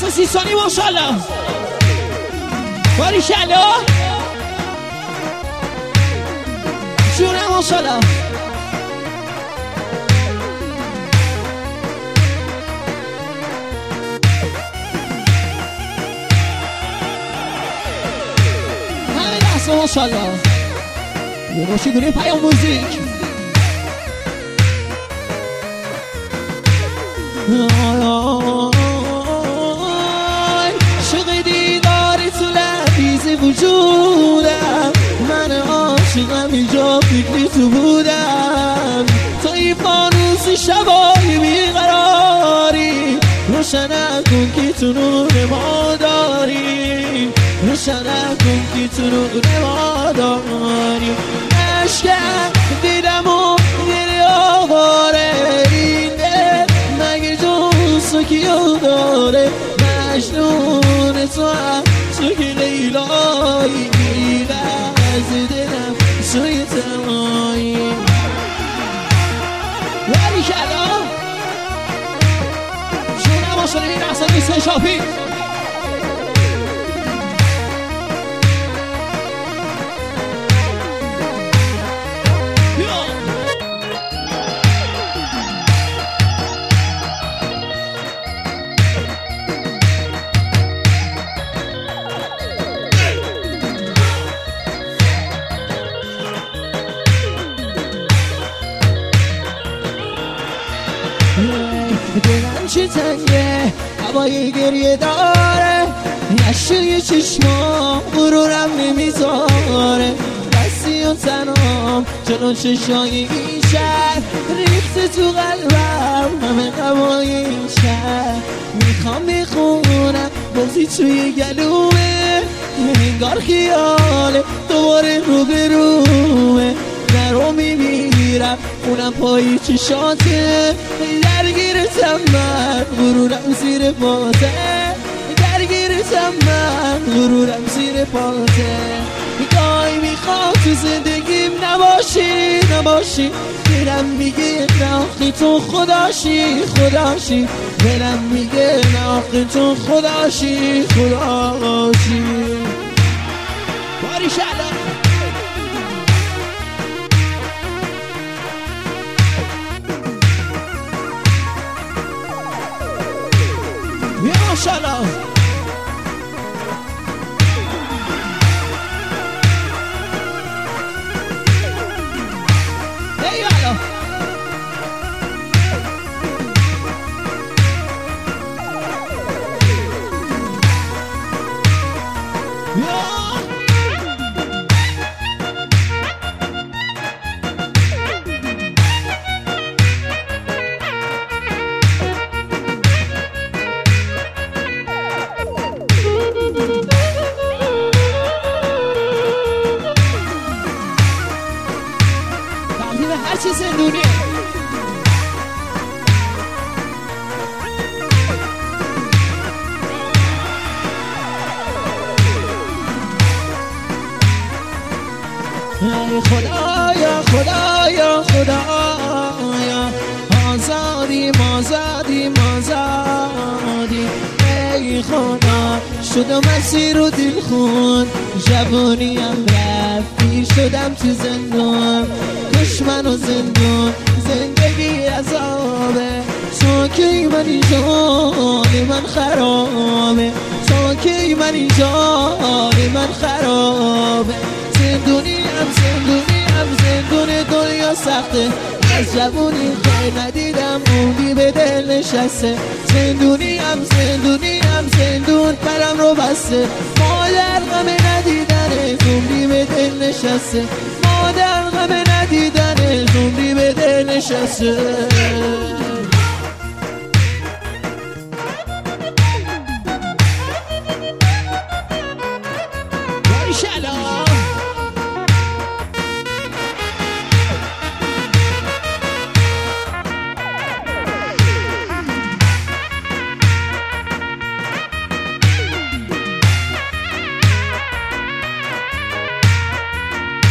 30 ثانیه ماشاءالله باریکلا جونه ماشاءالله همه دست ماشاءالله باشی گروه پیام موزیک عاشق دیداری تو لبریز وجودم من عاشقم اینجا فکری تو بودم تو این فانوس شبای بیقراری روشن کن که تو نور ما داری روشن کن که تو نور ما داری عشقم دیدم و دل آواره این دل مگه جوز کیو داره مجنون تو هم تو که لیلایی از دلم سوی تمایی ولی کلا شونه باشونه این احسان نیست شاپی دلم چی تنگه هوای گریه داره نشوی چشمام غرورم نمیذاره دستی و تنام جلو چشای این شهر ریخته تو قلبم همه قوای این شهر میخوام بخونم بازی توی گلومه انگار خیاله دوباره رو به رومه درو میمیرم خونم پایی چشاته درگیرتم من غرورم زیر پاته درگیرتم من غرورم زیر پاته گاهی میخوام تو زندگیم نباشی دلم میگه نه آخی تو خداشی دلم میگه نه آخی تو خداشی باری شلم یا ماشاءالله ایوالا هر چیز زندونیه ای خدایا خدایا خدایا آزادی ای خدا شدم اسیر و دل خون جوانیم رفتی شدم تو زندان دشمن و زندون زندگی عذابه تا کی من اینجا حال من خرابه تا کی من اینجا حال من خرابه زندونیم زندون دنیا سخته از جوونی خیر ندیدم عمری به دل نشسته زندونیم زندون برم رو بسته مادر غم ندیدن عمری به دل نشسته مادر غم ندیدن عمری به دل نشسته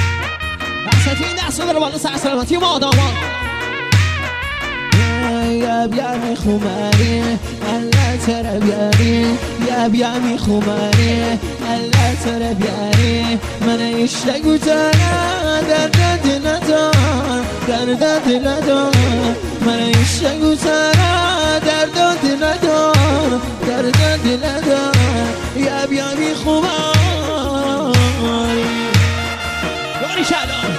سلامتی و آدامان یبیمی خومری الله تربیاری یبیمی خومری الله تربیاری من اشتگو تنه درد دل ندار درد دل ندار من اشتگو تنه درد دل ندار درد دل ندار یبیمی خومری باری شلام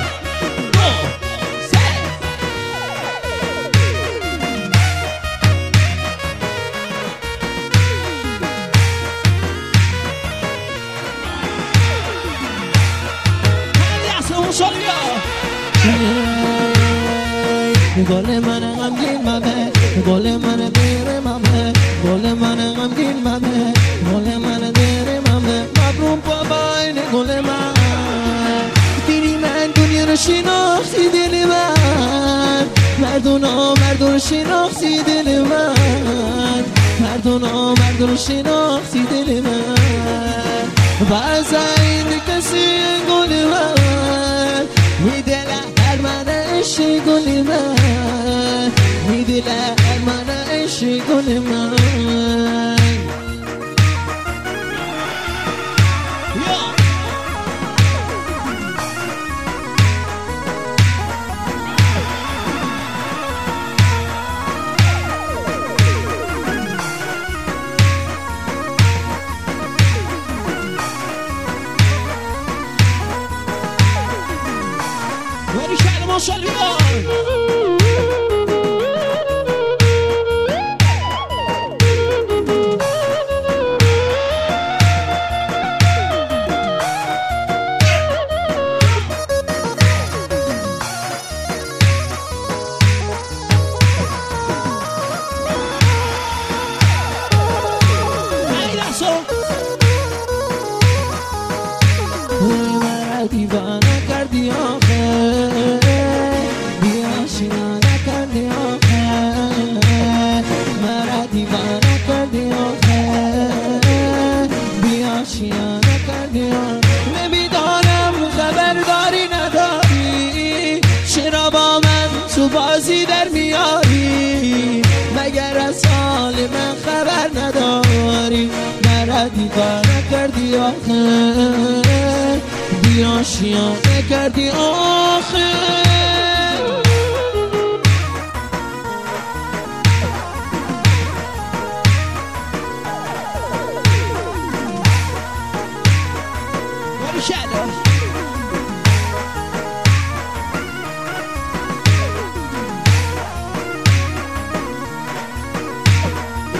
گل من غمگین ممه گل من دیر ممه گل من غمگین ممه گل من دیر ممه مبروم باباین گل من دیدی من دنیا رو شناختی دل من مردون شناختی دل من مردون شناختی دل من بازاین کسی گل من میدل من عشق گل من میدل من عشق گل من ولی شهر ما شلوی دیوانه کردی آخه بیاشینا نکردی آخه مرا دیوانه کردی آخه بیاشینا نکردی آخه نمیدانم خبرداری نداری چرا با من تو بازی در میاری مگر از حال من خبر نداری مرا دیوانه کردی آخه بیاشیانه کردی آخه